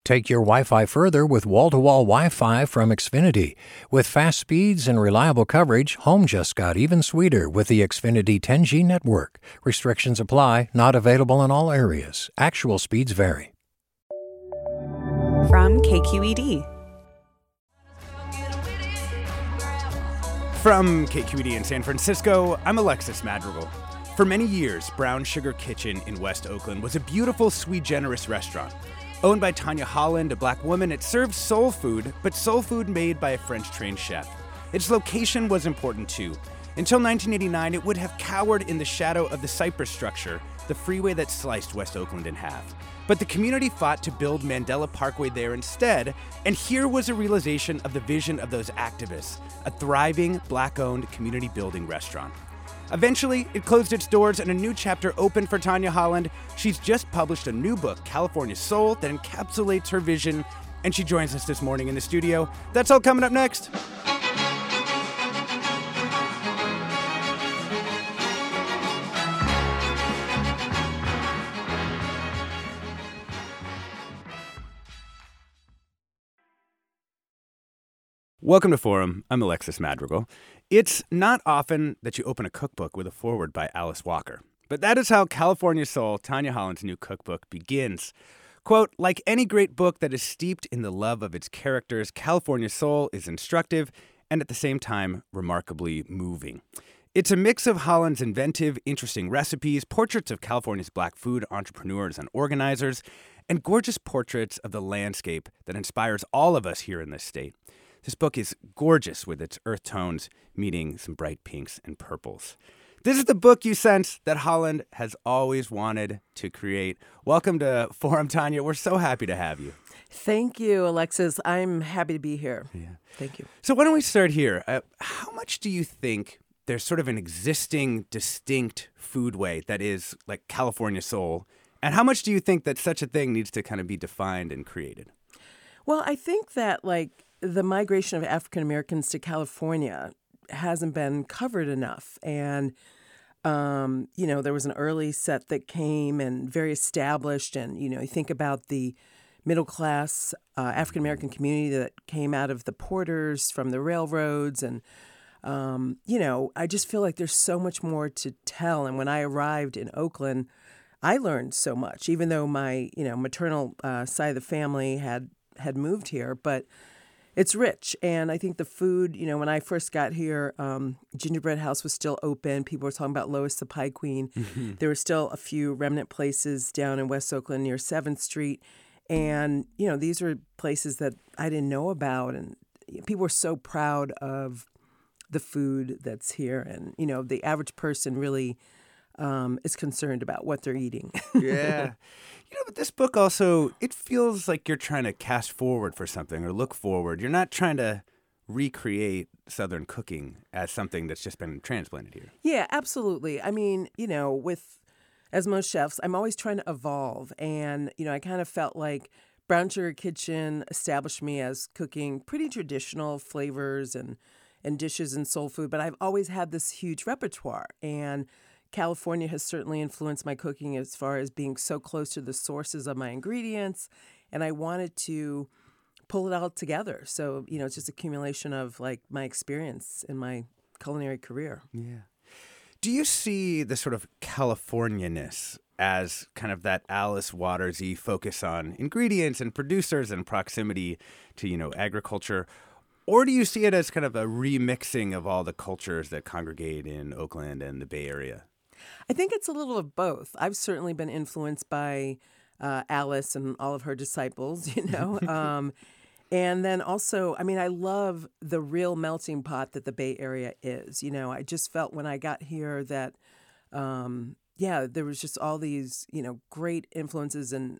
Take your Wi-Fi further with wall-to-wall Wi-Fi from Xfinity. With fast speeds and reliable coverage, home just got even sweeter with the Xfinity 10G network. Restrictions apply, not available in all areas. Actual speeds vary. From KQED. From KQED in San Francisco, I'm Alexis Madrigal. For many years, Brown Sugar Kitchen in West Oakland was a beautiful, sui generis restaurant. Owned by Tanya Holland, a black woman, it served soul food, but soul food made by a French-trained chef. Its location was important too. Until 1989, it would have cowered in the shadow of the Cypress structure, the freeway that sliced West Oakland in half. But the community fought to build Mandela Parkway there instead, and here was a realization of the vision of those activists, a thriving, black-owned, community-building restaurant. Eventually, it closed its doors and a new chapter opened for Tanya Holland. She's just published a new book, California Soul, that encapsulates her vision, and she joins us this morning in the studio. That's all coming up next. Welcome to Forum. I'm Alexis Madrigal. It's not often that you open a cookbook with a foreword by Alice Walker, but that is how California Soul, Tanya Holland's new cookbook, begins. Quote, like any great book that is steeped in the love of its characters, California Soul is instructive and at the same time remarkably moving. It's a mix of Holland's inventive, interesting recipes, portraits of California's black food entrepreneurs and organizers, and gorgeous portraits of the landscape that inspires all of us here in this state. This book is gorgeous with its earth tones meeting some bright pinks and purples. This is the book you sense that Holland has always wanted to create. Welcome to Forum, Tanya. We're so happy to have you. Thank you, Alexis. I'm happy to be here. Yeah. Thank you. So why don't we start here? How much do you think there's sort of an existing, distinct foodway that is like California Soul? And how much do you think that such a thing needs to kind of be defined and created? Well, I think that the migration of African Americans to California hasn't been covered enough. And, there was an early set that came and very established. And, you think about the middle class African American community that came out of the porters from the railroads. And, I just feel like there's so much more to tell. And when I arrived in Oakland, I learned so much, even though my, maternal side of the family had moved here. But it's rich. And I think the food, when I first got here, Gingerbread House was still open. People were talking about Lois the Pie Queen. Mm-hmm. There were still a few remnant places down in West Oakland near 7th Street. And, these were places that I didn't know about. And people were so proud of the food that's here. And, the average person really is concerned about what they're eating. Yeah. But this book also, it feels like you're trying to cast forward for something or look forward. You're not trying to recreate Southern cooking as something that's just been transplanted here. Yeah, absolutely. I mean, as most chefs, I'm always trying to evolve. And, I kind of felt like Brown Sugar Kitchen established me as cooking pretty traditional flavors and dishes and soul food. But I've always had this huge repertoire. And California has certainly influenced my cooking as far as being so close to the sources of my ingredients. And I wanted to pull it all together. So, it's just accumulation of my experience in my culinary career. Yeah. Do you see the sort of California-ness as kind of that Alice Waters-y focus on ingredients and producers and proximity to, agriculture? Or do you see it as kind of a remixing of all the cultures that congregate in Oakland and the Bay Area? I think it's a little of both. I've certainly been influenced by Alice and all of her disciples, and then also, I love the real melting pot that the Bay Area is. I just felt when I got here that, there was just all these, great influences, and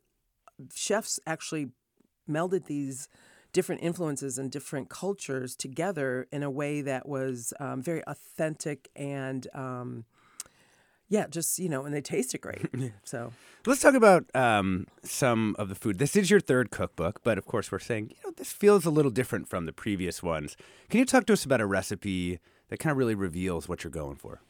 chefs actually melded these different influences and different cultures together in a way that was very authentic and and they tasted great. So let's talk about some of the food. This is your third cookbook, but of course we're saying, this feels a little different from the previous ones. Can you talk to us about a recipe that kind of really reveals what you're going for?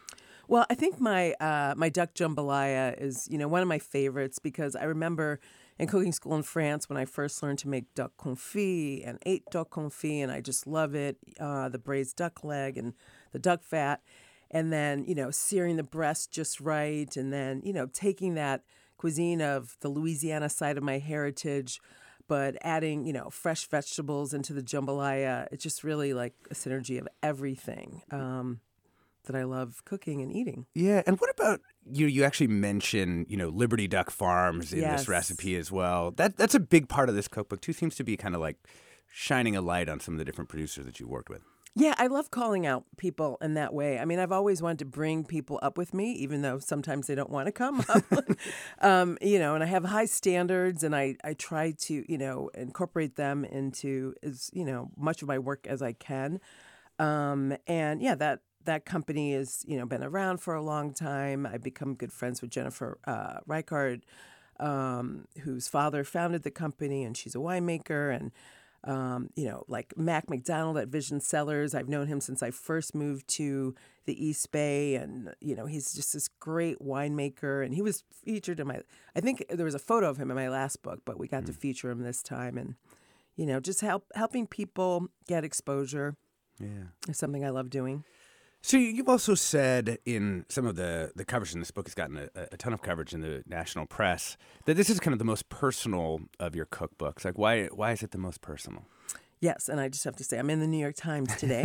Well, I think my duck jambalaya is, one of my favorites because I remember in cooking school in France when I first learned to make duck confit and ate duck confit, and I just love it. The braised duck leg and the duck fat, and then searing the breast just right, and then taking that cuisine of the Louisiana side of my heritage, but adding fresh vegetables into the jambalaya. It's just really like a synergy of everything. That I love cooking and eating. Yeah, and what about you actually mention, Liberty Duck Farms in Yes. this recipe as well. That's a big part of this cookbook too. Seems to be kind of like shining a light on some of the different producers that you worked with. Yeah, I love calling out people in that way. I mean, I've always wanted to bring people up with me, even though sometimes they don't want to come up. And I have high standards, and I try to, incorporate them into as, much of my work as I can. And yeah, that company has, been around for a long time. I've become good friends with Jennifer Reichard, whose father founded the company, and she's a winemaker. And, like Mac McDonald at Vision Cellars, I've known him since I first moved to the East Bay. And, he's just this great winemaker. And he was featured in I think there was a photo of him in my last book, but we got to feature him this time. And, just helping people get exposure is something I love doing. So you've also said in some of the coverage, and this book has gotten a ton of coverage in the national press, that this is kind of the most personal of your cookbooks. Like, why is it the most personal? Yes, and I just have to say, I'm in the New York Times today.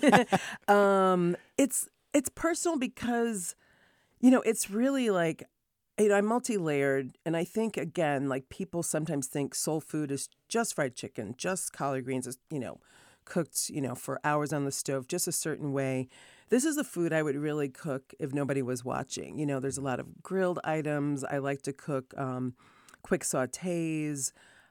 It's personal because, it's really like, I'm multi-layered, and I think, again, like people sometimes think soul food is just fried chicken, just collard greens, cooked, for hours on the stove, just a certain way. This is the food I would really cook if nobody was watching. There's a lot of grilled items. I like to cook quick sautés.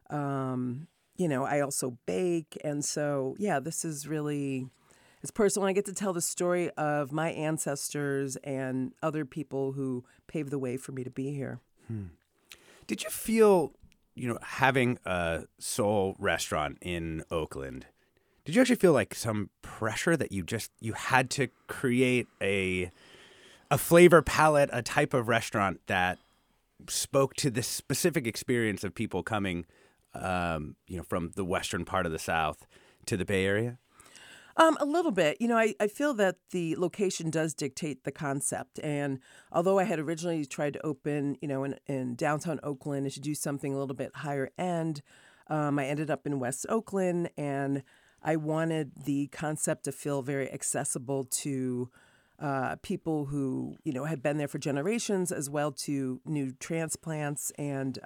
I also bake. And so, yeah, this is really, it's personal. I get to tell the story of my ancestors and other people who paved the way for me to be here. Did you feel, having a soul restaurant in Oakland, did you actually feel like some pressure that you had to create a flavor palette, a type of restaurant that spoke to this specific experience of people coming, from the western part of the South to the Bay Area? A little bit. I feel that the location does dictate the concept. And although I had originally tried to open, in downtown Oakland and to do something a little bit higher end, I ended up in West Oakland, and I wanted the concept to feel very accessible to people who, had been there for generations, as well to new transplants. And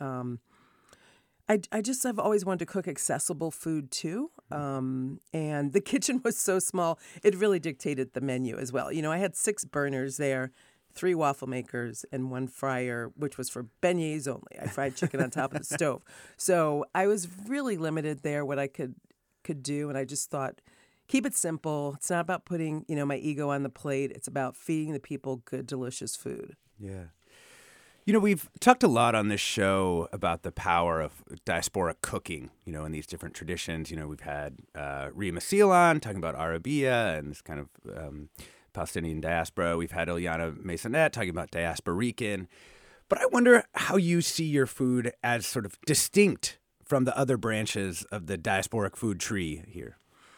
I've always wanted to cook accessible food too. And the kitchen was so small, it really dictated the menu as well. I had 6 burners there, 3 waffle makers, and 1 fryer, which was for beignets only. I fried chicken on top of the stove. So I was really limited there, what I could do. And I just thought, keep it simple. It's not about putting, my ego on the plate. It's about feeding the people good, delicious food. Yeah. We've talked a lot on this show about the power of diasporic cooking, in these different traditions. We've had Rima Seal on talking about Arabia and this kind of Palestinian diaspora. We've had Ilyana Masonette talking about diasporican. But I wonder how you see your food as sort of distinct from the other branches of the diasporic food tree here.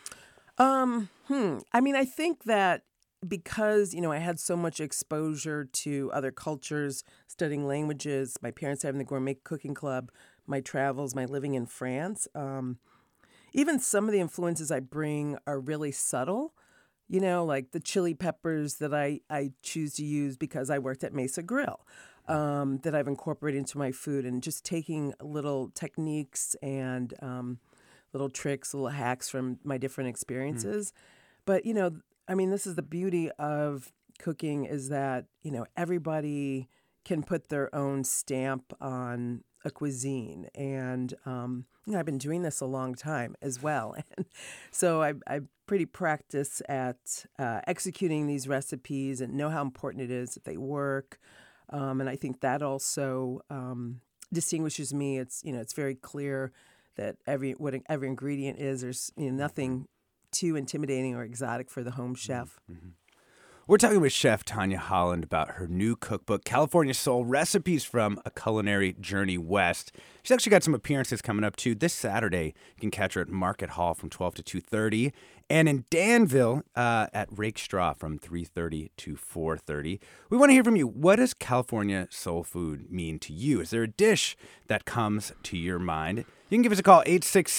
I think that because, I had so much exposure to other cultures, studying languages, my parents having the gourmet cooking club, my travels, my living in France, even some of the influences I bring are really subtle, like the chili peppers that I choose to use because I worked at Mesa Grill. That I've incorporated into my food, and just taking little techniques and little tricks, little hacks from my different experiences. But, this is the beauty of cooking, is that, everybody can put their own stamp on a cuisine. And, I've been doing this a long time as well. And so I'm pretty practiced at executing these recipes and know how important it is that they work. And I think that also distinguishes me. It's it's very clear that every ingredient is. There's nothing too intimidating or exotic for the home chef. Mm-hmm. We're talking with Chef Tanya Holland about her new cookbook, California Soul: Recipes from a Culinary Journey West. She's actually got some appearances coming up, too. This Saturday, you can catch her at Market Hall from 12 to 2:30, and in Danville at Rakestraw from 3:30 to 4:30. We want to hear from you. What does California soul food mean to you? Is there a dish that comes to your mind? You can give us a call,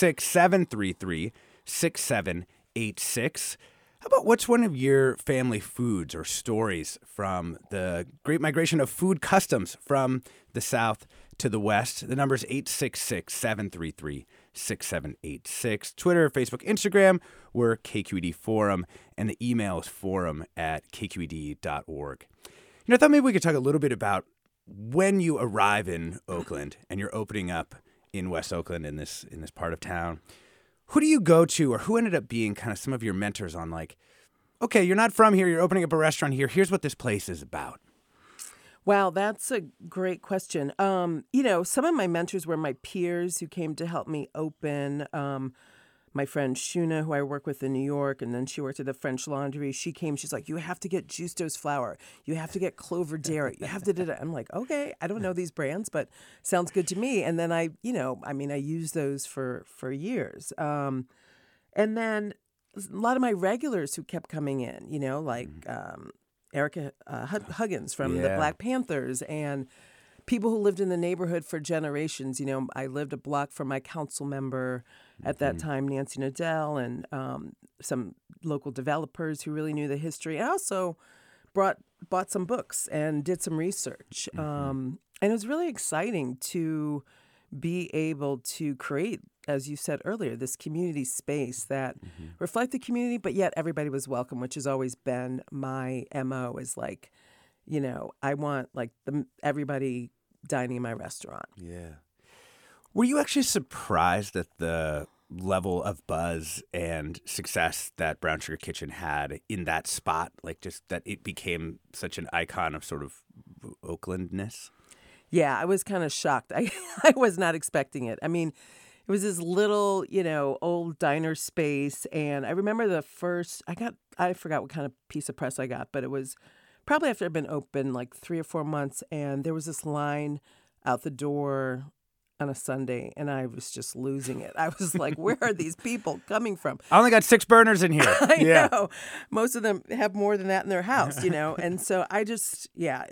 866-733-6786. How about what's one of your family foods or stories from the great migration of food customs from the South to the West? The number is 866-733-6786. Twitter, Facebook, Instagram, we're KQED Forum, and the email is forum@kqed.org. I thought maybe we could talk a little bit about when you arrive in Oakland and you're opening up in West Oakland in this part of town. Who do you go to, or who ended up being kind of some of your mentors on, like, okay, you're not from here, you're opening up a restaurant here, here's what this place is about? Wow, that's a great question. Some of my mentors were my peers who came to help me open. My friend Shuna, who I work with in New York, and then she worked at the French Laundry. She came, she's like, you have to get Justo's flour. You have to get Clover Dairy. You have to do that. I'm like, okay, I don't know these brands, but sounds good to me. And then I use those for years. And then a lot of my regulars who kept coming in, like Erica Huggins from the Black Panthers, and people who lived in the neighborhood for generations. I lived a block from my council member at that time, Nancy Nadell, and some local developers who really knew the history. I also bought some books and did some research. And it was really exciting to be able to create, as you said earlier, this community space that reflect the community, but yet everybody was welcome, which has always been my MO, is like, I want everybody dining in my restaurant. Yeah. Were you actually surprised at the level of buzz and success that Brown Sugar Kitchen had in that spot? Like, just that it became such an icon of sort of Oaklandness? Yeah, I was kind of shocked. I was not expecting it. I mean, it was this little, old diner space. And I remember I forgot what kind of piece of press I got, but it was probably after I'd been open like 3 or 4 months. And there was this line out the door on a Sunday, and I was just losing it. I was like, where are these people coming from? I only got 6 burners in here. I know. Most of them have more than that in their house, And so I just,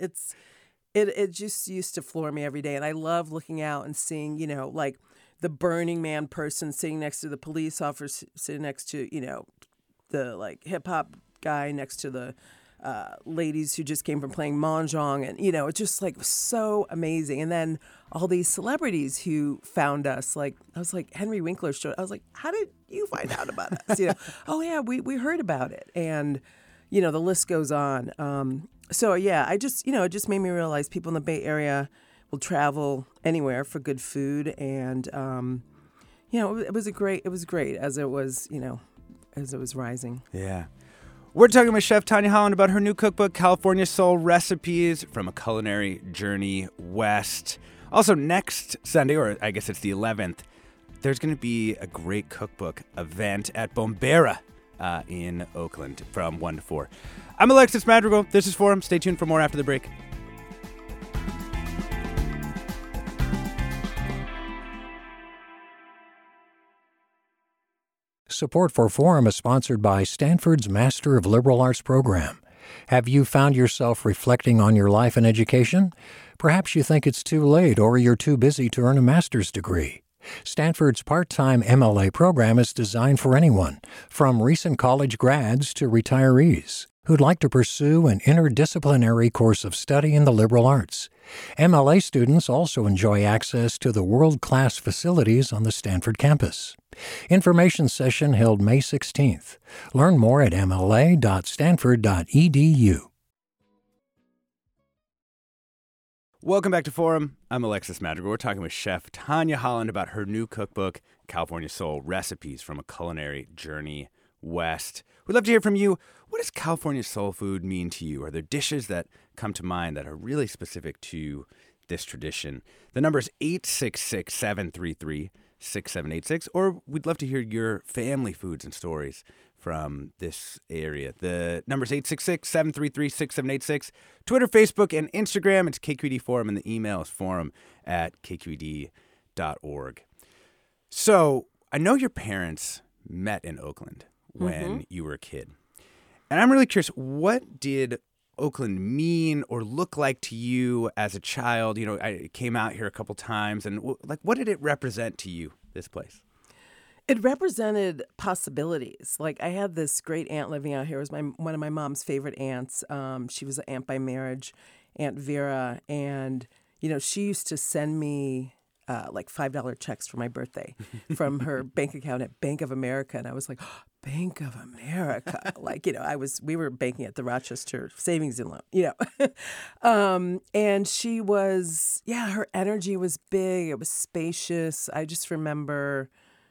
it just used to floor me every day. And I love looking out and seeing, like the Burning Man person sitting next to the police officer, sitting next to, the like hip hop guy next to the ladies who just came from playing Mahjong, and it's just like so amazing. And then all these celebrities who found us, like I was like, Henry Winkler showed. I was like, how did you find out about us? Oh yeah, we heard about it, and the list goes on. So yeah, I just it just made me realize people in the Bay Area will travel anywhere for good food, and it was great as it was rising. Yeah. We're talking with Chef Tanya Holland about her new cookbook, California Soul: Recipes from a Culinary Journey West. Also, next Sunday, or I guess it's the 11th, there's going to be a great cookbook event at Bombera in Oakland from 1 to 4. I'm Alexis Madrigal. This is Forum. Stay tuned for more after the break. Support for Forum is sponsored by Stanford's Master of Liberal Arts program. Have you found yourself reflecting on your life and education? Perhaps you think it's too late or you're too busy to earn a master's degree. Stanford's part-time MLA program is designed for anyone, from recent college grads to retirees, who'd like to pursue an interdisciplinary course of study in the liberal arts. MLA students also enjoy access to the world-class facilities on the Stanford campus. Information session held May 16th. Learn more at mla.stanford.edu. Welcome back to Forum. I'm Alexis Madrigal. We're talking with Chef Tanya Holland about her new cookbook, California Soul: Recipes from a Culinary Journey West. We'd love to hear from you. What does California soul food mean to you? Are there dishes that come to mind that are really specific to this tradition? The number is 866-733-6786, or we'd love to hear your family foods and stories from this area. The number's 866-733-6786. Twitter, Facebook, and Instagram. It's KQED Forum, and the email is forum@kqed.org. So I know your parents met in Oakland when you were a kid. And I'm really curious, what did Oakland mean or look like to you as a child? You know, I came out here a couple times, and what did it represent to you, this place? It represented possibilities. Like, I had this great aunt living out here. It was one of my mom's favorite aunts. She was an aunt by marriage, Aunt Vera. And, you know, she used to send me like $5 checks for my birthday from her bank account at Bank of America. And I was like, oh, Bank of America. Like, you know, we were banking at the Rochester Savings and Loan, you know. And she was, her energy was big. It was spacious. I just remember,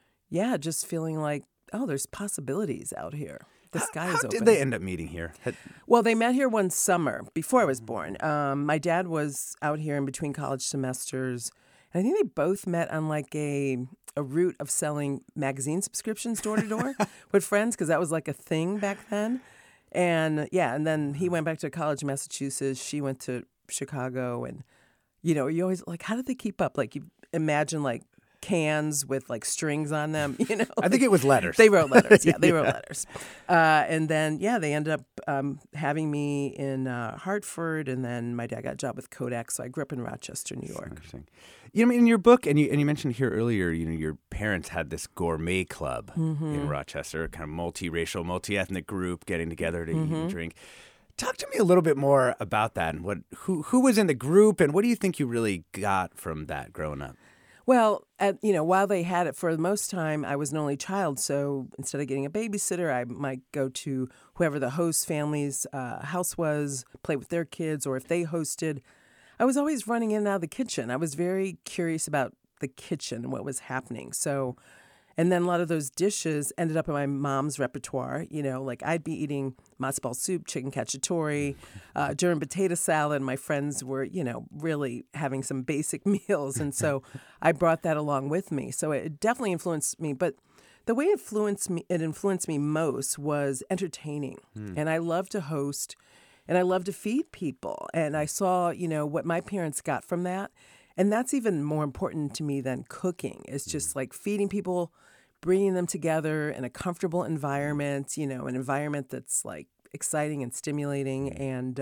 just feeling like, oh, there's possibilities out here. The sky is open. How did they end up meeting here? Well, they met here one summer before I was born. My dad was out here in between college semesters. And I think they both met on like a route of selling magazine subscriptions door to door with friends, because that was like a thing back then. And and then he went back to college in Massachusetts. She went to Chicago. And, you know, you always like, how did they keep up? Like, you imagine like cans with like strings on them, you know. I think it was letters. They wrote letters. Yeah, they wrote letters. And then, they ended up having me in Hartford, and then my dad got a job with Kodak, so I grew up in Rochester, New York. Interesting. You know, in your book, and you mentioned here earlier, you know, your parents had this gourmet club in Rochester, kind of multiracial, multi-ethnic group getting together to eat and drink. Talk to me a little bit more about that, and who was in the group, and what do you think you really got from that growing up? Well, while they had it, for the most time, I was an only child. So instead of getting a babysitter, I might go to whoever the host family's house was, play with their kids, or if they hosted, I was always running in and out of the kitchen. I was very curious about the kitchen and what was happening. So, and then a lot of those dishes ended up in my mom's repertoire. You know, like I'd be eating matzo ball soup, chicken cacciatore, German potato salad. My friends were, you know, really having some basic meals. And so I brought that along with me. So it definitely influenced me. But the way it influenced me most was entertaining. And I love to host, and I love to feed people. And I saw, you know, what my parents got from that. And that's even more important to me than cooking. It's just like feeding people, bringing them together in a comfortable environment, you know, an environment that's like exciting and stimulating, and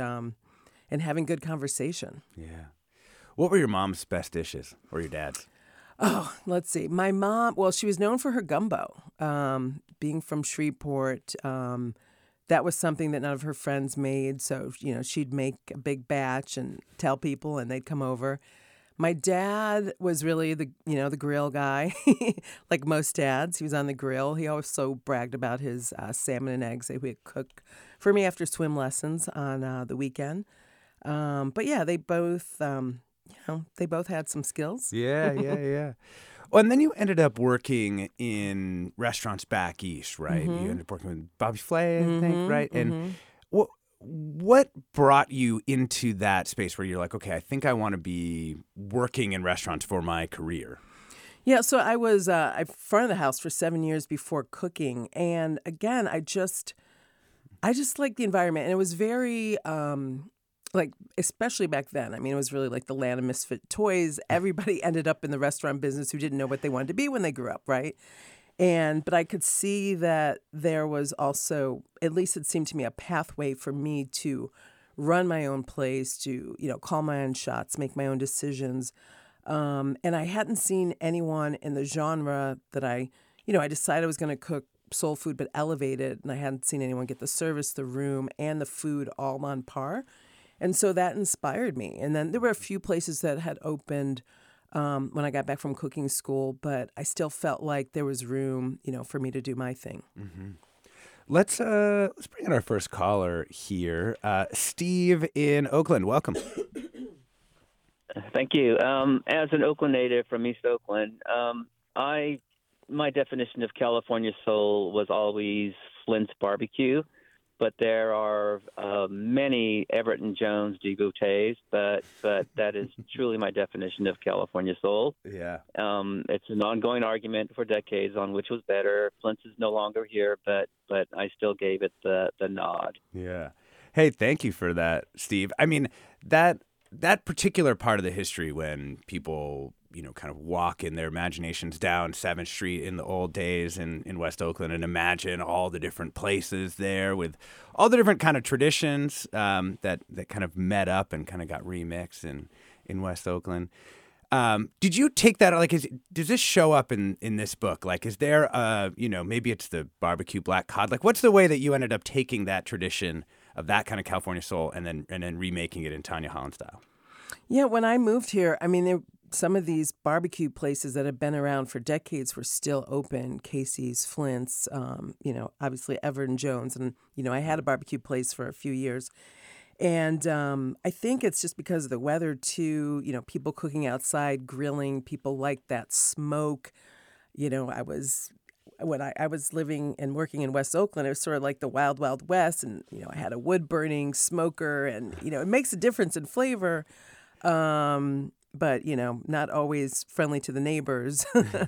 having good conversation. Yeah. What were your mom's best dishes, or your dad's? Oh, let's see. My mom, well, she was known for her gumbo. Being from Shreveport, that was something that none of her friends made. So, you know, she'd make a big batch and tell people, and they'd come over. My dad was really the grill guy, like most dads. He was on the grill. He also bragged about his salmon and eggs that he would cook for me after swim lessons on the weekend. But yeah, they both, they both had some skills. Yeah. Well, and then you ended up working in restaurants back east, right? You ended up working with Bobby Flay, I think, right? And what brought you into that space where you're like, okay, I think I want to be working in restaurants for my career? Yeah, so I was in front of the house for 7 years before cooking. And again, I just liked the environment. And it was very, especially back then, I mean, it was really like the land of misfit toys. Everybody ended up in the restaurant business who didn't know what they wanted to be when they grew up, right? But I could see that there was also, at least it seemed to me, a pathway for me to run my own place, to, you know, call my own shots, make my own decisions. And I hadn't seen anyone in the genre that I decided I was going to cook soul food, but elevated. And I hadn't seen anyone get the service, the room, and the food all on par. And so that inspired me. And then there were a few places that had opened when I got back from cooking school, but I still felt like there was room, you know, for me to do my thing. Let's bring in our first caller here, Steve in Oakland. Welcome. Thank you. As an Oakland native from East Oakland, my definition of California soul was always Flint's barbecue. but there are many Everton Jones devotees. But that is truly my definition of California soul. Yeah. It's an ongoing argument for decades on which was better. Flint's is no longer here, but I still gave it the nod. Yeah. Hey, thank you for that, Steve. I mean, that particular part of the history when people, kind of walk in their imaginations down 7th Street in the old days in West Oakland and imagine all the different places there with all the different kind of traditions that kind of met up and kind of got remixed in West Oakland. Did you take that, like, does this show up in this book? Like, is there, maybe it's the barbecue black cod. Like, what's the way that you ended up taking that tradition of that kind of California soul and then remaking it in Tanya Holland style? Yeah, when I moved here, I mean, some of these barbecue places that have been around for decades were still open. Casey's, Flint's, obviously Everton Jones. And, I had a barbecue place for a few years. And I think it's just because of the weather, too, people cooking outside, grilling, people like that smoke. When I was living and working in West Oakland, it was sort of like the Wild Wild West. And, I had a wood-burning smoker. And, it makes a difference in flavor. But, not always friendly to the neighbors.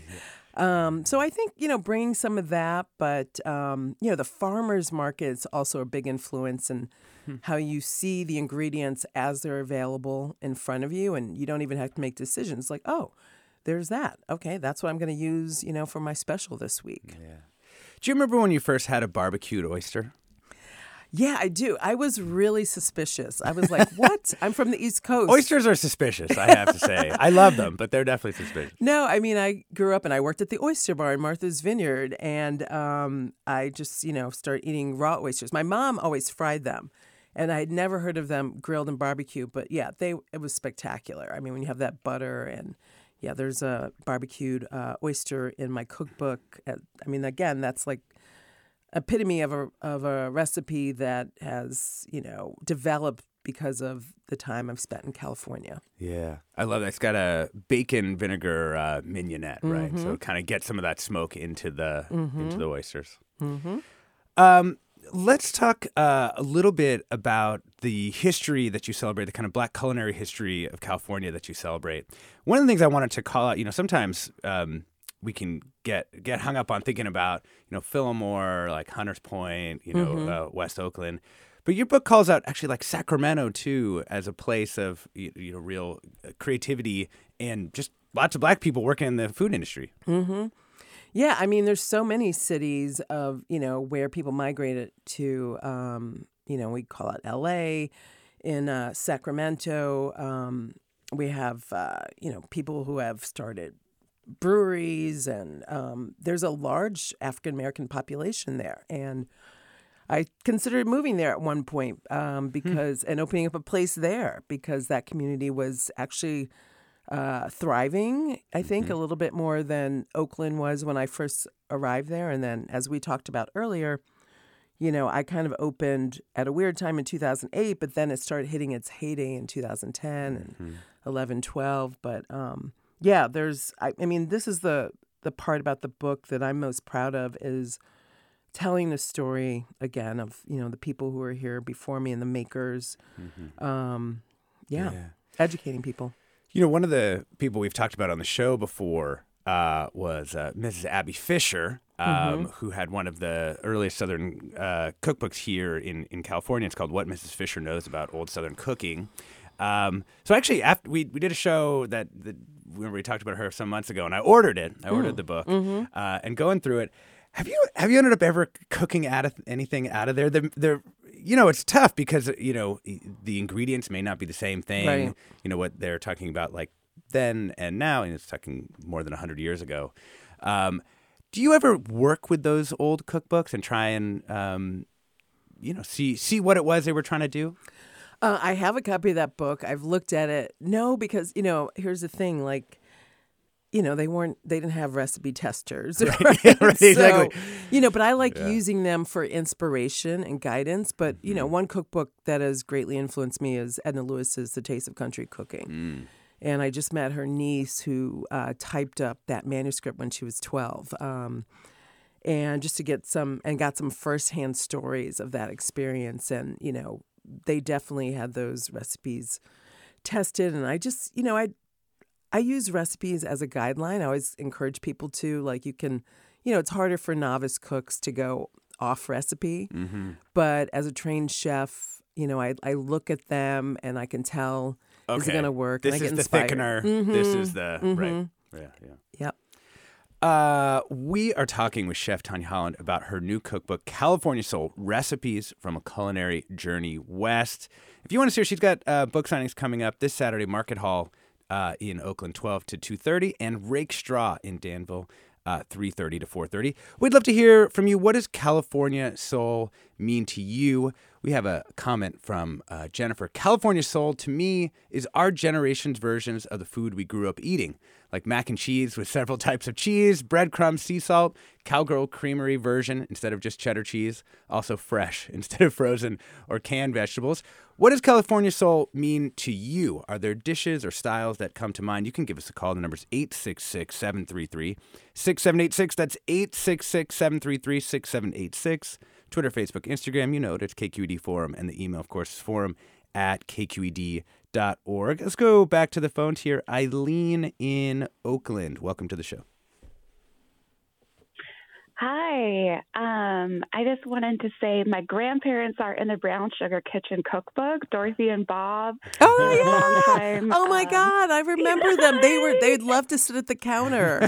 So I think, bringing some of that, but, the farmers market's also a big influence in how you see the ingredients as they're available in front of you. And you don't even have to make decisions like, oh, there's that. Okay, that's what I'm going to use, for my special this week. Yeah. Do you remember when you first had a barbecued oyster? Yeah, I do. I was really suspicious. I was like, what? I'm from the East Coast. Oysters are suspicious, I have to say. I love them, but they're definitely suspicious. No, I mean, I grew up and I worked at the Oyster Bar in Martha's Vineyard, and I just, started eating raw oysters. My mom always fried them, and I had never heard of them grilled and barbecued, but yeah, it was spectacular. I mean, when you have that butter and, yeah, there's a barbecued oyster in my cookbook. Again, that's like epitome of a recipe that has, developed because of the time I've spent in California. Yeah. I love that. It's got a bacon vinegar mignonette, right? So kind of get some of that smoke into the oysters. Mm-hmm. Let's talk a little bit about the history that you celebrate, the kind of Black culinary history of California that you celebrate. One of the things I wanted to call out, sometimes we can get hung up on thinking about, Fillmore, like Hunters Point, West Oakland. But your book calls out actually like Sacramento, too, as a place of, real creativity and just lots of Black people working in the food industry. Mm-hmm. Yeah, I mean, there's so many cities of, where people migrated to, we call it L.A., in Sacramento. We have, people who have started breweries, and there's a large African-American population there. And I considered moving there at one point and opening up a place there because that community was actually thriving, I think, a little bit more than Oakland was when I first arrived there. And then, as we talked about earlier, I kind of opened at a weird time in 2008, but then it started hitting its heyday in 2010 and 11, 12. But yeah, this is the part about the book that I'm most proud of is telling the story again of, the people who were here before me and the makers. Educating people. One of the people we've talked about on the show before was Mrs. Abby Fisher, who had one of the earliest Southern cookbooks here in California. It's called What Mrs. Fisher Knows About Old Southern Cooking. So actually, after we did a show that we talked about her some months ago, and I ordered it. I ordered the book, and going through it. Have you ended up ever cooking anything out of there? It's tough because the ingredients may not be the same thing. Right. What they're talking about like then and now, and it's talking more than 100 years ago. Do you ever work with those old cookbooks and try and see what it was they were trying to do? I have a copy of that book. I've looked at it. No, because here's the thing, like. They didn't have recipe testers. Right? Yeah, right, exactly. So, but I like using them for inspiration and guidance. But, one cookbook that has greatly influenced me is Edna Lewis's The Taste of Country Cooking. And I just met her niece who typed up that manuscript when she was 12. and just to get some firsthand stories of that experience. And, they definitely had those recipes tested. And I just, I use recipes as a guideline. I always encourage people to, like, you can, it's harder for novice cooks to go off recipe. Mm-hmm. But as a trained chef, I look at them and I can tell, is it going to work? This and I is get the inspired. thickener. Mm-hmm. This is the, Mm-hmm. right. Yeah. Yep. We are talking with Chef Tanya Holland about her new cookbook, California Soul, Recipes from a Culinary Journey West. If you want to see her, she's got book signings coming up this Saturday, Market Hall in Oakland, 12 to 2:30, and Rake Straw in Danville, 3:30 to 4:30. We'd love to hear from you. What does California Soul mean to you? We have a comment from Jennifer. California Soul, to me, is our generation's versions of the food we grew up eating, like mac and cheese with several types of cheese, breadcrumbs, sea salt, Cowgirl Creamery version instead of just cheddar cheese, also fresh instead of frozen or canned vegetables. What does California Soul mean to you? Are there dishes or styles that come to mind? You can give us a call. The number's 866-733-6786. That's 866-733-6786. Twitter, Facebook, Instagram, it's KQED Forum, and the email, of course, is forum@kqed.org. Let's go back to the phones here. Eileen in Oakland. Welcome to the show. Hi. I just wanted to say my grandparents are in the Brown Sugar Kitchen cookbook, Dorothy and Bob. Oh, yeah. Time. Oh, my God. I remember them. They'd love to sit at the counter.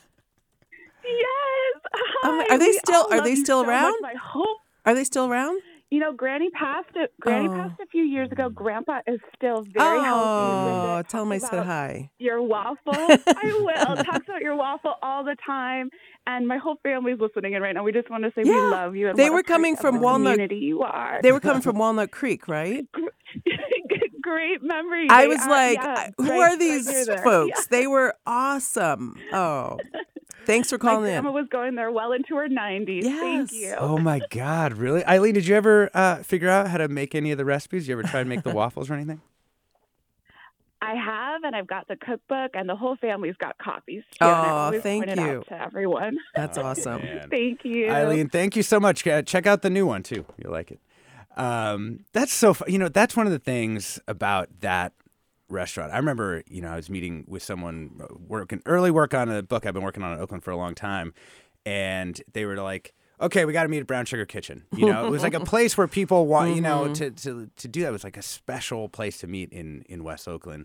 Yes. Hi. Are they still so around? much. My hope. Are they still around? Granny passed a few years ago. Grandpa is still very healthy. Oh, tell him I said hi. Your waffle. I will. Talks about your waffle all the time. And my whole family's listening in right now. We just want to say we love you. And they were coming from Walnut. Community you are. They were coming from Walnut Creek, right? Great memory. I was like, who are these folks? Yeah. They were awesome. Oh, thanks for calling in. My grandma was going there well into her 90s. Yes. Thank you. Oh, my God. Really? Eileen, did you ever figure out how to make any of the recipes? Did you ever try to make the waffles or anything? I have, and I've got the cookbook, and the whole family's got copies. Too, Oh, thank point it you. out to everyone. That's awesome. Man. Thank you. Eileen, thank you so much. Check out the new one, too. You'll like it. That's so fun. That's one of the things about that restaurant. I remember, I was meeting with someone early work on a book I've been working on in Oakland for a long time, and they were like, okay, we got to meet at Brown Sugar Kitchen. It was like a place where people want, to do that. It was like a special place to meet in West Oakland.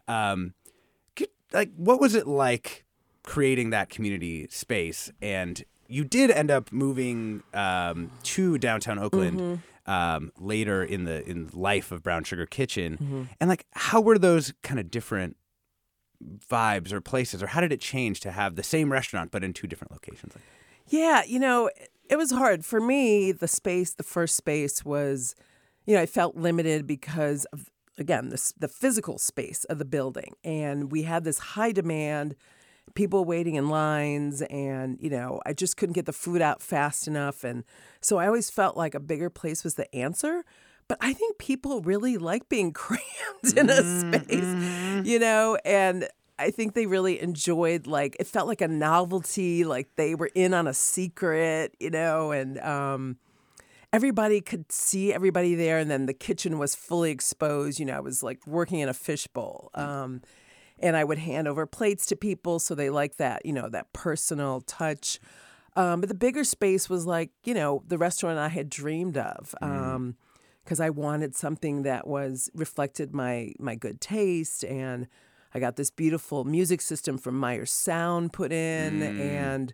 What was it like creating that community space? And you did end up moving to downtown Oakland later in life of Brown Sugar Kitchen. And how were those kind of different vibes or places, or how did it change to have the same restaurant but in two different locations? Yeah, it was hard. For me, the first space was, I felt limited because of, again, the physical space of the building. And we had this high demand, people waiting in lines, and, I just couldn't get the food out fast enough. And so I always felt like a bigger place was the answer. But I think people really like being crammed in a space, and I think they really enjoyed, it felt like a novelty, like they were in on a secret, and everybody could see everybody there. And then the kitchen was fully exposed. I was working in a fishbowl. And I would hand over plates to people. So they liked that, that personal touch. But the bigger space was the restaurant I had dreamed of. Because I wanted something that reflected my good taste, and I got this beautiful music system from Myers Sound put in, and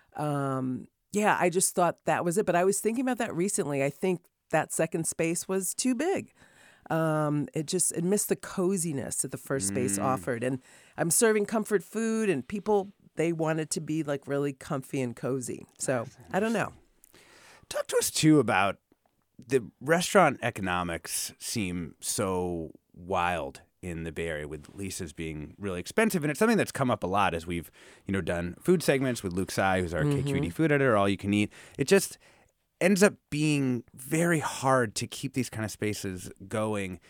I just thought that was it. But I was thinking about that recently. I think that second space was too big. It missed the coziness that the first space offered, and I'm serving comfort food, and people, they wanted to be really comfy and cozy. So I don't know. Talk to us too about the restaurant economics. Seem so wild in the Bay Area, with leases being really expensive. And it's something that's come up a lot as we've, done food segments with Luke Tsai, who's our KQED food editor, All You Can Eat. It just ends up being very hard to keep these kind of spaces going.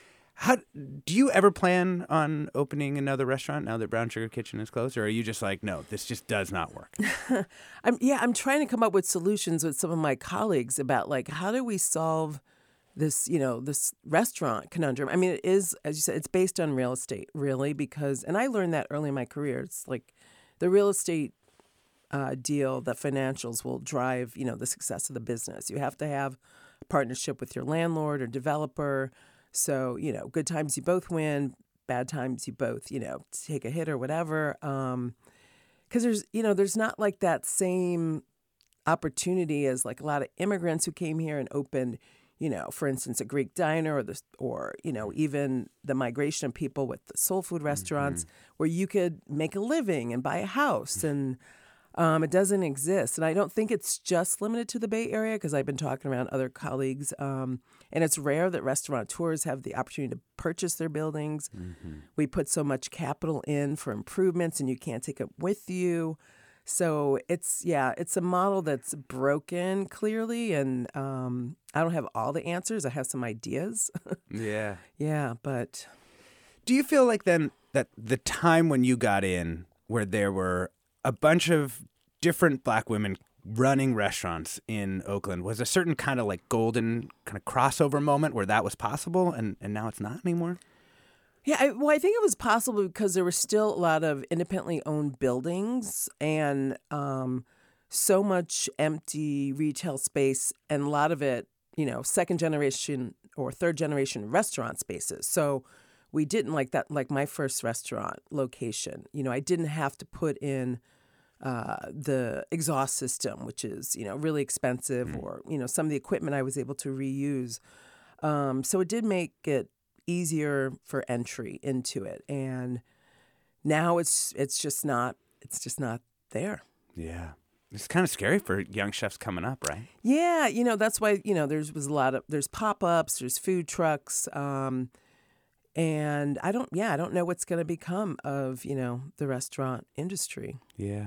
How do you ever plan on opening another restaurant now that Brown Sugar Kitchen is closed, or are you just like, no, this just does not work? I'm trying to come up with solutions with some of my colleagues about like how do we solve this, this restaurant conundrum. I mean, it is, as you said, it's based on real estate, really, because, and I learned that early in my career. It's like the real estate deal, the financials will drive, the success of the business. You have to have a partnership with your landlord or developer. So, good times you both win, bad times you both, take a hit or whatever. Because there's not like that same opportunity as like a lot of immigrants who came here and opened, for instance, a Greek diner or even the migration of people with the soul food restaurants where you could make a living and buy a house and it doesn't exist. And I don't think it's just limited to the Bay Area because I've been talking around other colleagues. And it's rare that restaurateurs have the opportunity to purchase their buildings. We put so much capital in for improvements and you can't take it with you. So it's a model that's broken clearly. And I don't have all the answers. I have some ideas. Yeah. Yeah, but... Do you feel like then that the time when you got in where there were a bunch of different Black women running restaurants in Oakland was a certain kind of like golden kind of crossover moment where that was possible and now it's not anymore? Yeah, I think it was possible because there were still a lot of independently owned buildings and so much empty retail space and a lot of it, second generation or third generation restaurant spaces. So we didn't like my first restaurant location. I didn't have to put in the exhaust system, which is, really expensive or, some of the equipment I was able to reuse. So it did make it easier for entry into it. And now it's just not there. Yeah. It's kind of scary for young chefs coming up, right? Yeah. That's why, there's pop-ups, there's food trucks, and I don't know what's going to become of, the restaurant industry. Yeah.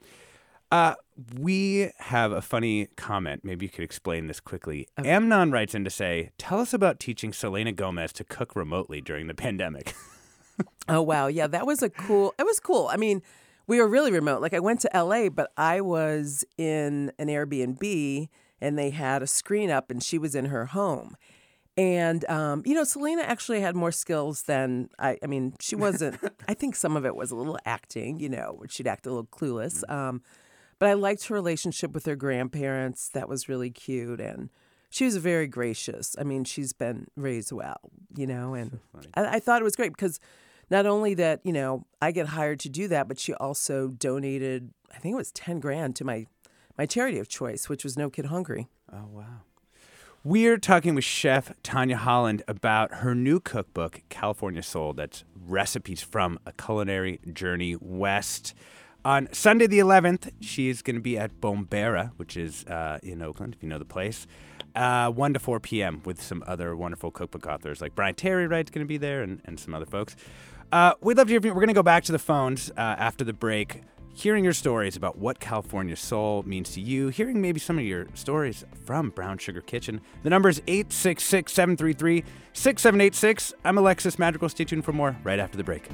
We have a funny comment. Maybe you could explain this quickly. Okay. Amnon writes in to say, tell us about teaching Selena Gomez to cook remotely during the pandemic. Oh, wow. Yeah, it was cool. I mean, we were really remote. Like I went to LA, but I was in an Airbnb and they had a screen up and she was in her home. And, Selena actually had more skills than I mean, she wasn't, I think some of it was a little acting, where she'd act a little clueless. But I liked her relationship with her grandparents. That was really cute. And she was very gracious. I mean, she's been raised well, and so I thought it was great because not only that, I get hired to do that, but she also donated, I think it was $10,000 to my charity of choice, which was No Kid Hungry. Oh, wow. We're talking with Chef Tanya Holland about her new cookbook, California Soul, that's recipes from a culinary journey west. On Sunday the 11th, she is going to be at Bombera, which is in Oakland, if you know the place, 1 to 4 p.m. with some other wonderful cookbook authors like Brian Terry Wright's going to be there and some other folks. We'd love to hear from you. We're going to go back to the phones after the break, hearing your stories about what California Soul means to you, hearing maybe some of your stories from Brown Sugar Kitchen. The number is 866-733-6786. I'm Alexis Madrigal. Stay tuned for more right after the break.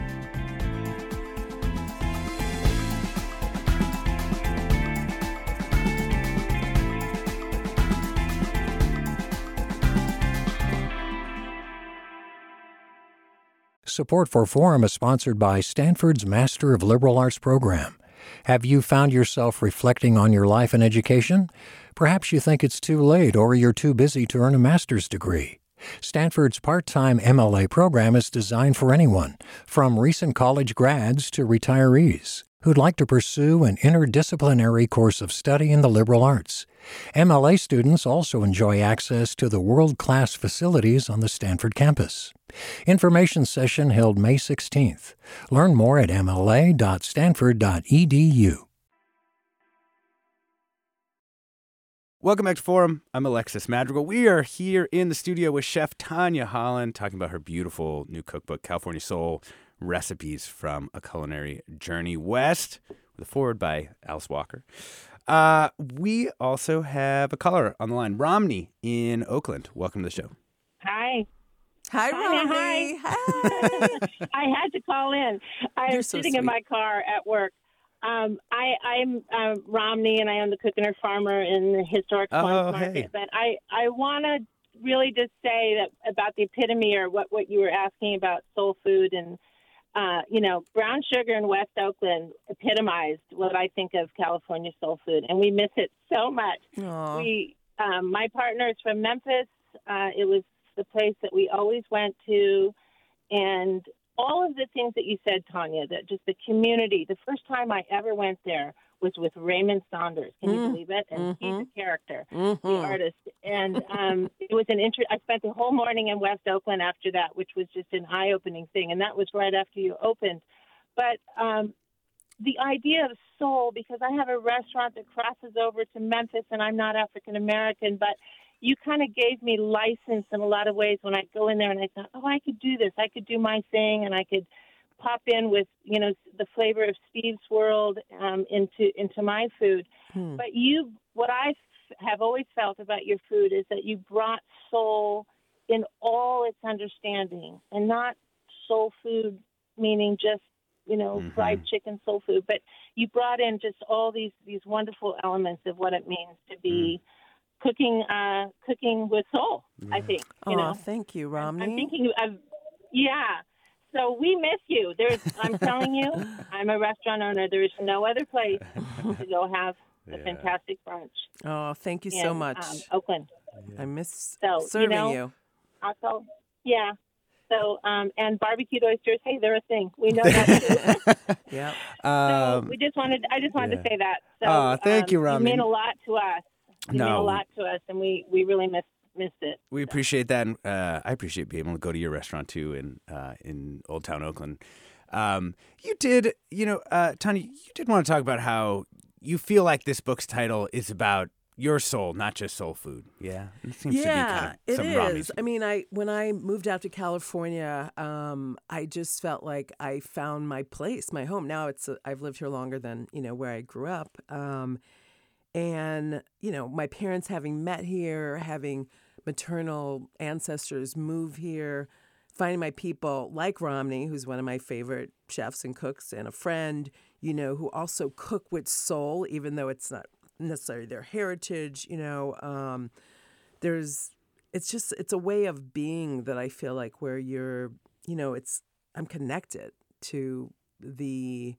Support for Forum is sponsored by Stanford's Master of Liberal Arts program. Have you found yourself reflecting on your life and education? Perhaps you think it's too late or you're too busy to earn a master's degree. Stanford's part-time MLA program is designed for anyone, from recent college grads to retirees, who'd like to pursue an interdisciplinary course of study in the liberal arts. MLA students also enjoy access to the world-class facilities on the Stanford campus. Information session held May 16th. Learn more at mla.stanford.edu. Welcome back to Forum. I'm Alexis Madrigal. We are here in the studio with Chef Tanya Holland talking about her beautiful new cookbook, California Soul, Recipes from a Culinary Journey West, with a foreword by Alice Walker. We also have a caller on the line, Romney in Oakland. Welcome to the show. Hi. Hi, Romney. Hi. I had to call in. You're I'm so sitting sweet. in my car at work. I'm Romney, and I own the Cook and Her Farmer in the historic farmers market. Hey. But I want to really just say that about the epitome, or what you were asking about soul food, and brown sugar in West Oakland epitomized what I think of California soul food, and we miss it so much. Aw. My partner is from Memphis. It was the place that we always went to, and all of the things that you said, Tanya, that just the community. The first time I ever went there was with Raymond Saunders. Can you believe it? And he's a character, the artist. And it was I spent the whole morning in West Oakland after that, which was just an eye-opening thing. And that was right after you opened. But the idea of soul, because I have a restaurant that crosses over to Memphis, and I'm not African-American, but you kind of gave me license in a lot of ways when I go in there, and I thought, I could do this. I could do my thing, and I could pop in with, the flavor of Steve's World into my food. But what I have always felt about your food is that you brought soul in all its understanding, and not soul food meaning just, fried chicken soul food, but you brought in just all these wonderful elements of what it means to be cooking with soul, I think. Thank you, Romney. I'm thinking of, So we miss you. I'm telling you, I'm a restaurant owner. There is no other place to go have a fantastic brunch. Oh, thank you so much. Oakland. I miss So, serving you. Also, So, and barbecued oysters, hey, they're a thing. We know that too. Yeah. So I just wanted to say that. So, thank you, Romney. You mean a lot to us. You mean a lot to us, and we really missed it. We appreciate that. And, I appreciate being able to go to your restaurant too in Old Town Oakland. You did, Tanya, you did want to talk about how you feel like this book's title is about your soul, not just soul food. Yeah, it seems to be kind of it some is. Romney's. I mean, when I moved out to California, I just felt like I found my place, my home. Now I've lived here longer than where I grew up, and my parents having met here, having maternal ancestors move here, finding my people like Romney, who's one of my favorite chefs and cooks, and a friend, who also cook with soul, even though it's not necessarily their heritage. It's a way of being that I feel like where you're, I'm connected to the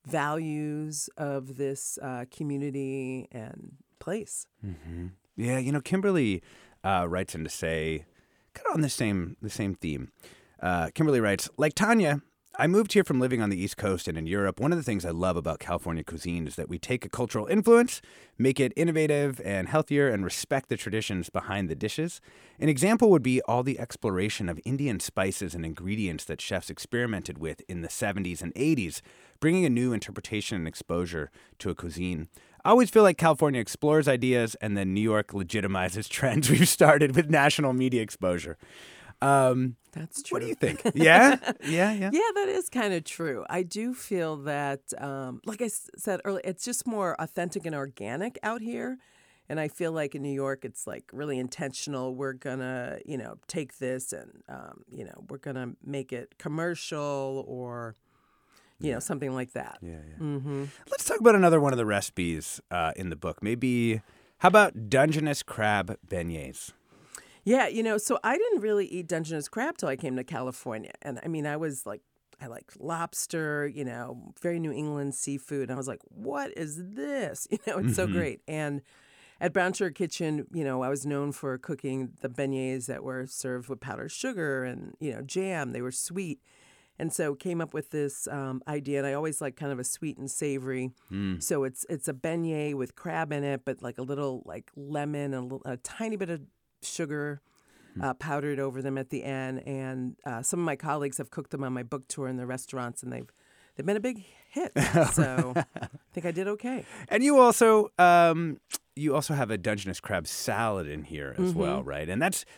values of this community and place. Mm-hmm. Yeah, Kimberly writes in to say, kind of on the same theme. Kimberly writes, like Tanya, I moved here from living on the East Coast and in Europe. One of the things I love about California cuisine is that we take a cultural influence, make it innovative and healthier, and respect the traditions behind the dishes. An example would be all the exploration of Indian spices and ingredients that chefs experimented with in the 70s and 80s, bringing a new interpretation and exposure to a cuisine. I always feel like California explores ideas and then New York legitimizes trends we've started with national media exposure. That's true. What do you think? Yeah? Yeah. Yeah, that is kind of true. I do feel that, like I said earlier, it's just more authentic and organic out here. And I feel like in New York, it's like really intentional. We're going to, take this and, we're going to make it commercial or, something like that. Yeah. Mm-hmm. Let's talk about another one of the recipes in the book. Maybe, how about Dungeness crab beignets? Yeah, so I didn't really eat Dungeness crab till I came to California. And I mean, I like lobster, very New England seafood. And I was like, what is this? It's so great. And at Brown Sugar Kitchen, I was known for cooking the beignets that were served with powdered sugar and, jam. They were sweet. And so came up with this idea, and I always like kind of a sweet and savory. So it's a beignet with crab in it, but like a little like lemon and a tiny bit of sugar powdered over them at the end. And some of my colleagues have cooked them on my book tour in the restaurants, and they've been a big hit. So I think I did okay. And you also have a Dungeness crab salad in here as well, right? And that's,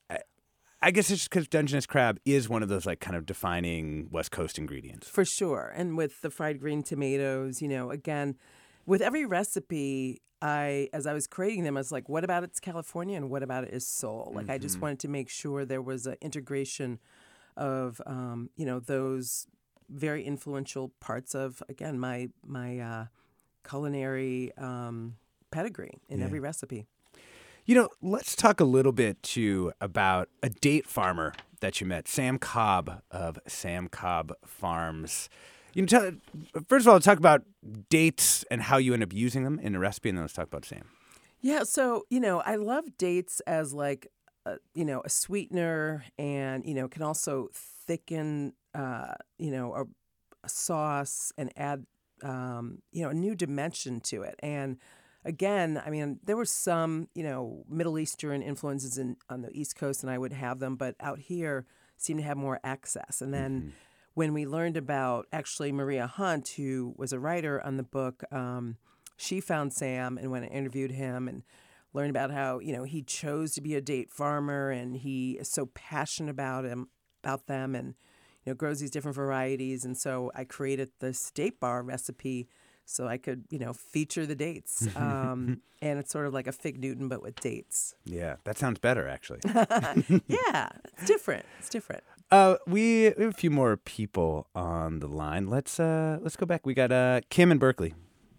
I guess it's just because Dungeness crab is one of those like kind of defining West Coast ingredients. For sure. And with the fried green tomatoes, again, with every recipe, as I was creating them, I was like, what about it's California and what about it is soul? Like, I just wanted to make sure there was an integration of, those very influential parts of, again, my culinary pedigree in every recipe. Let's talk a little bit, too, about a date farmer that you met, Sam Cobb of Sam Cobb Farms. First of all, talk about dates and how you end up using them in a recipe, and then let's talk about Sam. Yeah, so, I love dates as like, a sweetener and, can also thicken, a sauce and add, a new dimension to it. And again, I mean, there were some, Middle Eastern influences on the East Coast, and I would have them, but out here seemed to have more access. And then when we learned about actually Maria Hunt, who was a writer on the book, she found Sam and went and interviewed him and learned about how, he chose to be a date farmer and he is so passionate about them and, grows these different varieties. And so I created this date bar recipe so I could, feature the dates. And it's sort of like a Fig Newton, but with dates. Yeah, that sounds better, actually. Yeah, it's different. It's different. We have a few more people on the line. Let's go back. We got Kim in Berkeley.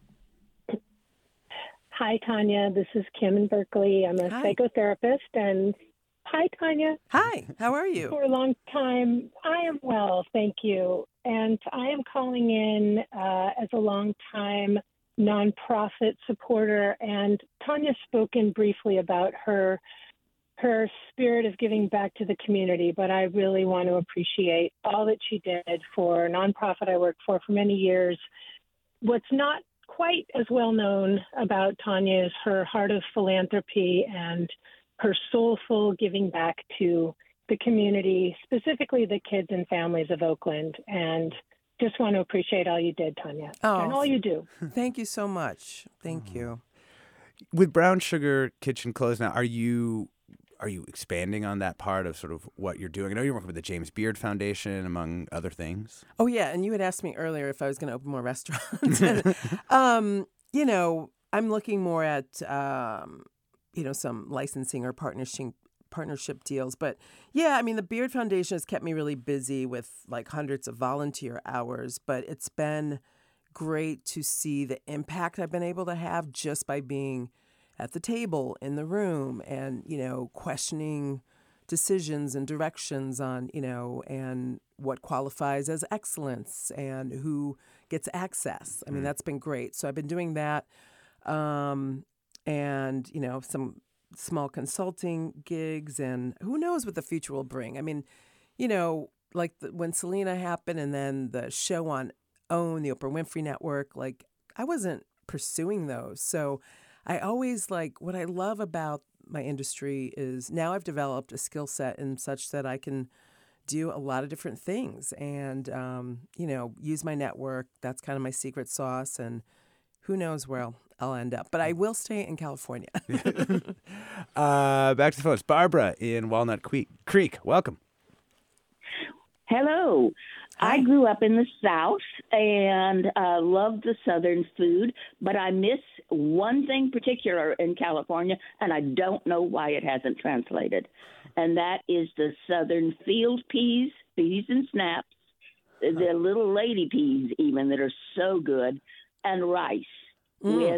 Hi, Tanya. This is Kim in Berkeley. I'm a psychotherapist. And hi, Tanya. Hi. How are you? For a long time, I am well, thank you. And I am calling in as a long-time nonprofit supporter. And Tanya's spoken briefly about her spirit of giving back to the community, but I really want to appreciate all that she did for a nonprofit I worked for many years. What's not quite as well known about Tanya is her heart of philanthropy and her soulful giving back to the community, specifically the kids and families of Oakland. And just want to appreciate all you did, Tanya, and all you do. Thank you so much. Thank you. With Brown Sugar Kitchen closed now, are you expanding on that part of sort of what you're doing? I know you're working with the James Beard Foundation, among other things. Oh, yeah. And you had asked me earlier if I was going to open more restaurants. I'm looking more at, some licensing or partnership deals. But, yeah, I mean, the Beard Foundation has kept me really busy with, like, hundreds of volunteer hours. But it's been great to see the impact I've been able to have just by being at the table, in the room, and, questioning decisions and directions on, and what qualifies as excellence and who gets access. I mean, that's been great. So I've been doing that and, some small consulting gigs, and who knows what the future will bring. I mean, like when Selena happened and then the show on OWN, the Oprah Winfrey Network, like I wasn't pursuing those. So I always what I love about my industry is now I've developed a skill set in such that I can do a lot of different things and, use my network. That's kind of my secret sauce, and who knows where I'll end up. But I will stay in California. Back to the phones. Barbara in Walnut Creek. Welcome. Hello. Hi. I grew up in the South and love the Southern food, but I miss one thing particular in California, and I don't know why it hasn't translated, and that is the Southern field peas and snaps, the little lady peas even that are so good, and rice with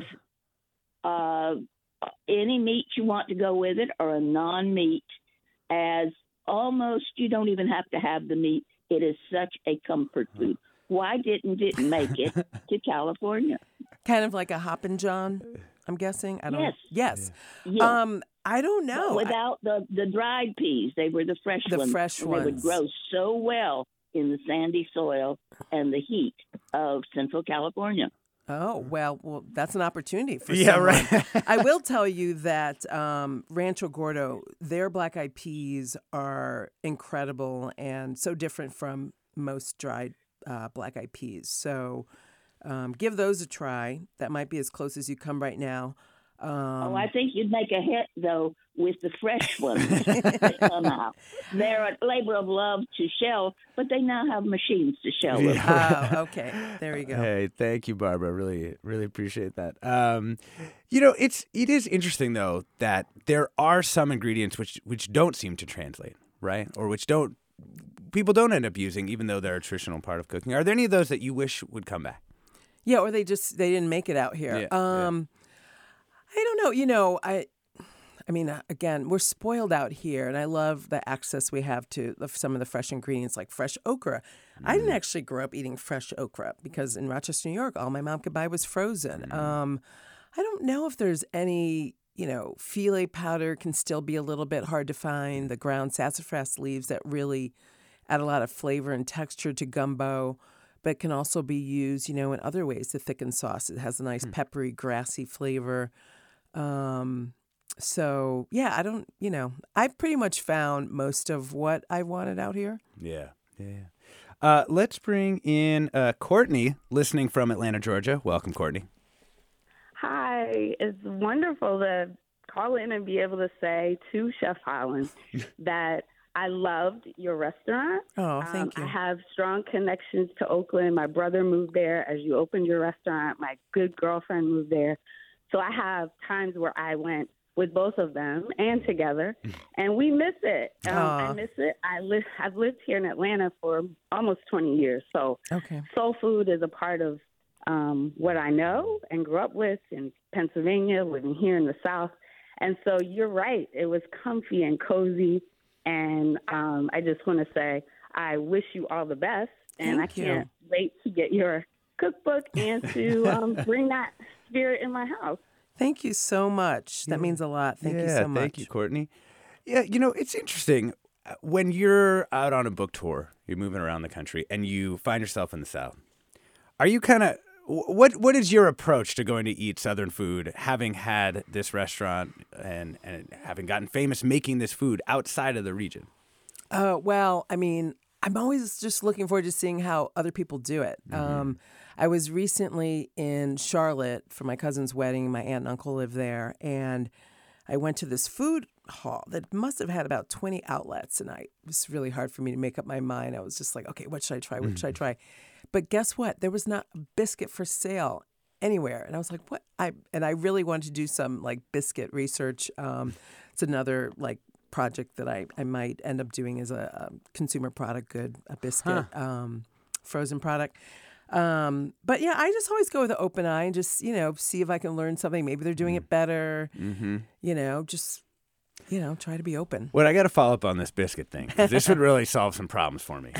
any meat you want to go with it or a non-meat, as almost you don't even have to have the meat. It is such a comfort food. Why didn't it make it to California? Kind of like a Hoppin' John, I'm guessing. I don't. Yes. Yes. I don't know. But without the dried peas, they were the fresh ones. The fresh ones. They would grow so well in the sandy soil and the heat of Central California. Oh, well, that's an opportunity for Yeah, someone. right. I will tell you that Rancho Gordo, their black-eyed peas are incredible and so different from most dried black-eyed peas. So give those a try. That might be as close as you come right now. I think you'd make a hit, though, with the fresh ones that come out. They're a labor of love to shell, but they now have machines to shell them. Oh, okay. There you go. Hey, thank you, Barbara. Really, really appreciate that. It is interesting though that there are some ingredients which don't seem to translate, right? Or which people don't end up using, even though they're a traditional part of cooking. Are there any of those that you wish would come back? Yeah, or they didn't make it out here. Yeah. I don't know. I mean, again, we're spoiled out here, and I love the access we have to some of the fresh ingredients like fresh okra. I didn't actually grow up eating fresh okra because in Rochester, New York, all my mom could buy was frozen. I don't know if there's any, filet powder can still be a little bit hard to find. The ground sassafras leaves that really add a lot of flavor and texture to gumbo, but can also be used, in other ways to thicken sauce. It has a nice peppery, grassy flavor. So, yeah, I've pretty much found most of what I wanted out here. Yeah. Let's bring in Courtney, listening from Atlanta, Georgia. Welcome, Courtney. Hi. It's wonderful to call in and be able to say to Chef Holland that I loved your restaurant. Oh, thank you. I have strong connections to Oakland. My brother moved there as you opened your restaurant. My good girlfriend moved there. So I have times where I went with both of them and together, and we miss it. I miss it. I've lived here in Atlanta for almost 20 years, so soul food is a part of what I know and grew up with in Pennsylvania, living here in the South. And so you're right. It was comfy and cozy, and I just want to say I wish you all the best, and I can't wait to get your cookbook and to bring that spirit in my house. Thank you so much. That means a lot. Thank you so much. Thank you, Courtney. Yeah, it's interesting. When you're out on a book tour, you're moving around the country, and you find yourself in the South, are you kind of, what is your approach to going to eat Southern food, having had this restaurant and having gotten famous making this food outside of the region? Well, I mean, I'm always just looking forward to seeing how other people do it. I was recently in Charlotte for my cousin's wedding. My aunt and uncle live there. And I went to this food hall that must have had about 20 outlets. And it was really hard for me to make up my mind. I was just like, okay, what should I try? What should I try? But guess what? There was not a biscuit for sale anywhere. And I was like, what? I really wanted to do some like biscuit research. It's another like project that I might end up doing as a consumer product good, a biscuit frozen product. But yeah, I just always go with an open eye and just, see if I can learn something. Maybe they're doing it better, just, try to be open. Well, I got to follow up on this biscuit thing. This would really solve some problems for me.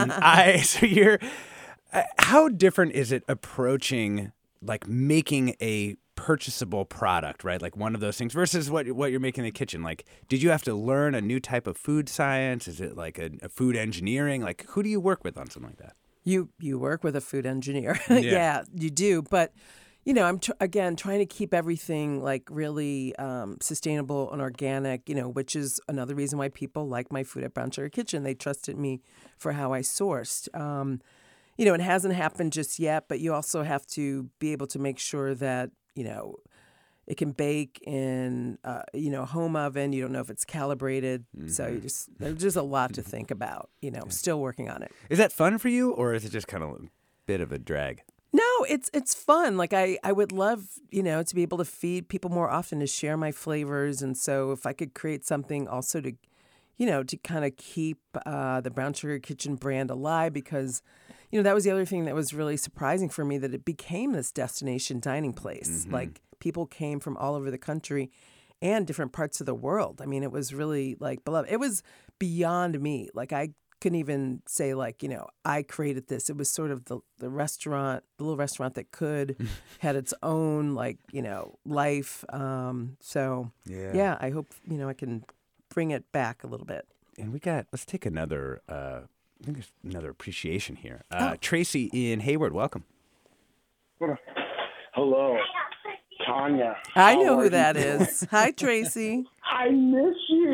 How different is it approaching like making a purchasable product, right? Like one of those things versus what you're making in the kitchen. Like, did you have to learn a new type of food science? Is it like a food engineering? Like, who do you work with on something like that? You work with a food engineer. Yeah, you do. But, I'm trying to keep everything like really sustainable and organic, which is another reason why people like my food at Brown Sugar Kitchen. They trusted me for how I sourced. It hasn't happened just yet, but you also have to be able to make sure that, it can bake in, home oven. You don't know if it's calibrated. So there's just a lot to think about, still working on it. Is that fun for you or is it just kind of a bit of a drag? No, it's fun. Like I would love, to be able to feed people more often, to share my flavors. And so if I could create something also to, to kind of keep the Brown Sugar Kitchen brand alive, because, that was the other thing that was really surprising for me, that it became this destination dining place. Like people came from all over the country and different parts of the world. I mean, it was really like beloved. It was beyond me. Like I couldn't even say like, I created this. It was sort of the restaurant, the little restaurant that had its own like, life. So yeah, I hope, I can bring it back a little bit. And let's take another, I think there's another appreciation here. Tracy in Hayward, welcome. Hello, Tanya. I know who that is. Hi, Tracy. I miss you.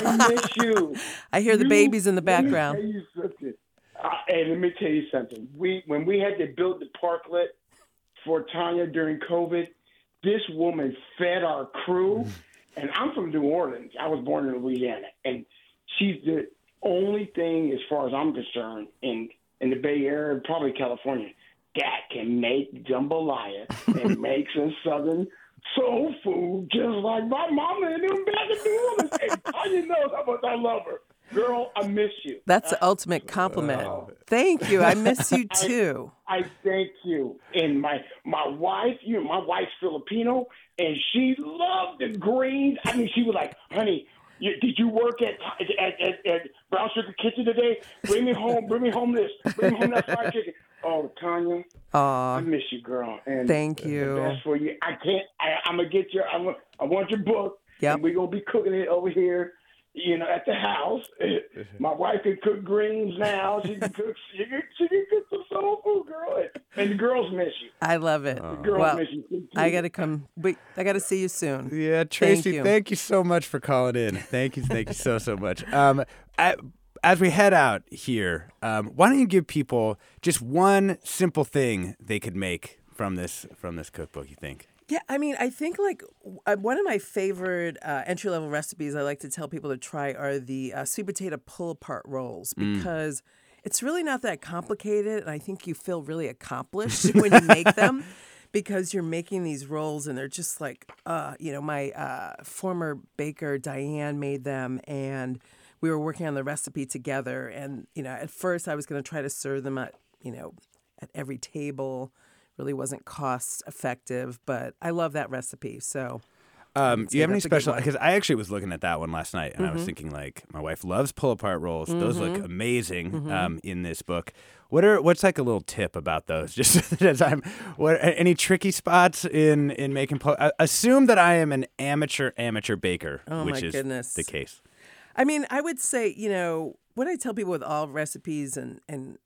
I hear the babies in the background. Let me tell you something. When we had to build the parklet for Tanya during COVID, this woman fed our crew. And I'm from New Orleans. I was born in Louisiana. And she's the only thing, as far as I'm concerned, in the Bay Area and probably California, that can make jambalaya and make some Southern soul food just like my mama and them back in New Orleans. And Tanya knows how much I love her. Girl, I miss you. That's the ultimate compliment. Thank you. I miss you too. I thank you. And my wife, my wife's Filipino, and she loved the greens. I mean, she was like, honey, did you work at Brown Sugar Kitchen today? Bring me home this. Bring me home that fried chicken. Oh, Tanya, I miss you, girl. And thank you. The best for you. I'm going to get I want your book. Yep. And we're going to be cooking it over here. At the house. My wife can cook greens now. She can cook some soul food, girl. And the girls miss you. I love it. The girls miss you too. I got to come. I got to see you soon. Yeah, Tracy, thank you so much for calling in. Thank you so much. As we head out here, why don't you give people just one simple thing they could make from this cookbook, you think? Yeah, I mean, I think like one of my favorite entry-level recipes I like to tell people to try are the sweet potato pull-apart rolls because it's really not that complicated, and I think you feel really accomplished when you make them because you're making these rolls, and they're just like, my former baker, Diane, made them, and we were working on the recipe together, and, at first I was going to try to serve them at every table. Really wasn't cost effective, but I love that recipe. So, do you have any special? Because I actually was looking at that one last night, and I was thinking, like, my wife loves pull apart rolls. Those look amazing in this book. What's like a little tip about those? Just as any tricky spots in making assume that I am an amateur baker, which is the case. I mean, I would say what I tell people with all recipes and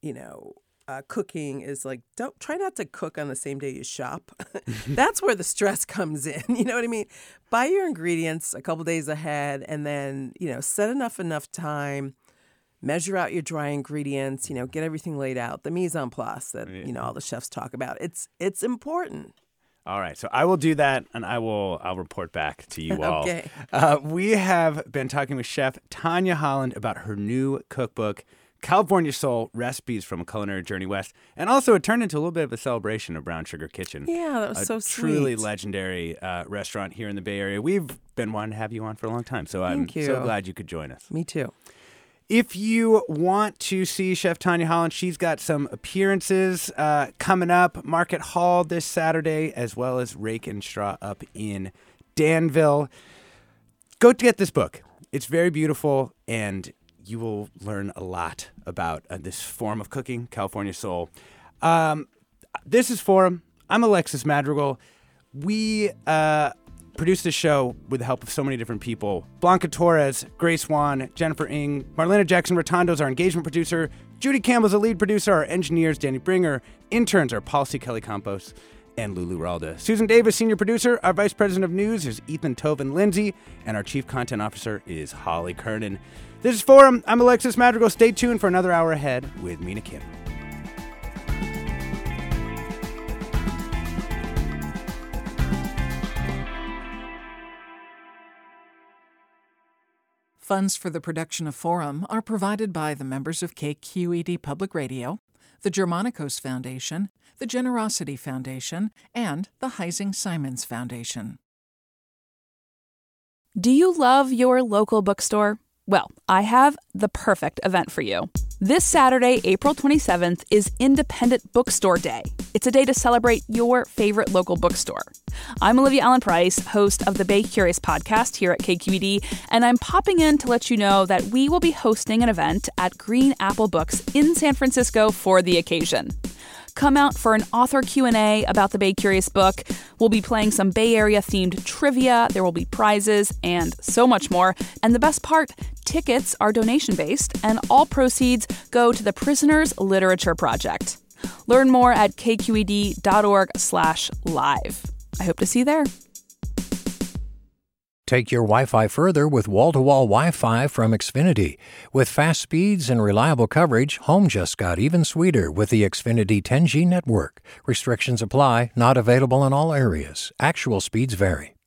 cooking is like, try not to cook on the same day you shop. That's where the stress comes in. You know what I mean? Buy your ingredients a couple days ahead and then, set enough time, measure out your dry ingredients, get everything laid out. The mise en place that, all the chefs talk about. It's important. All right. So I will do that, and I'll report back to you all. Okay. We have been talking with Chef Tanya Holland about her new cookbook, California Soul, Recipes from a Culinary Journey West. And also it turned into a little bit of a celebration of Brown Sugar Kitchen. Yeah, that was so sweet. Truly legendary restaurant here in the Bay Area. We've been wanting to have you on for a long time, so I'm so glad you could join us. Me too. If you want to see Chef Tanya Holland, she's got some appearances coming up. Market Hall this Saturday, as well as Rake and Straw up in Danville. Go get this book. It's very beautiful, and you will learn a lot about this form of cooking, California Soul. This is Forum. I'm Alexis Madrigal. We produce this show with the help of so many different people. Blanca Torres, Grace Wan, Jennifer Ng, Marlena Jackson-Rotondo is our engagement producer. Judy Campbell's the lead producer. Our engineers, Danny Bringer. Interns are Policy Kelly Campos and Lulu Ralda. Susan Davis, senior producer. Our vice president of news is Ethan Tovin-Lindsay. And our chief content officer is Holly Kernan. This is Forum. I'm Alexis Madrigal. Stay tuned for another hour ahead with Mina Kim. Funds for the production of Forum are provided by the members of KQED Public Radio, the Germanicos Foundation, the Generosity Foundation, and the Heising-Simons Foundation. Do you love your local bookstore? Well, I have the perfect event for you. This Saturday, April 27th, is Independent Bookstore Day. It's a day to celebrate your favorite local bookstore. I'm Olivia Allen Price, host of the Bay Curious podcast here at KQED, and I'm popping in to let you know that we will be hosting an event at Green Apple Books in San Francisco for the occasion. Come out for an author Q&A about the Bay Curious book. We'll be playing some Bay Area-themed trivia. There will be prizes and so much more. And the best part, tickets are donation-based, and all proceeds go to the Prisoners Literature Project. Learn more at kqed.org/live. I hope to see you there. Take your Wi-Fi further with wall-to-wall Wi-Fi from Xfinity. With fast speeds and reliable coverage, home just got even sweeter with the Xfinity 10G network. Restrictions apply, not available in all areas. Actual speeds vary.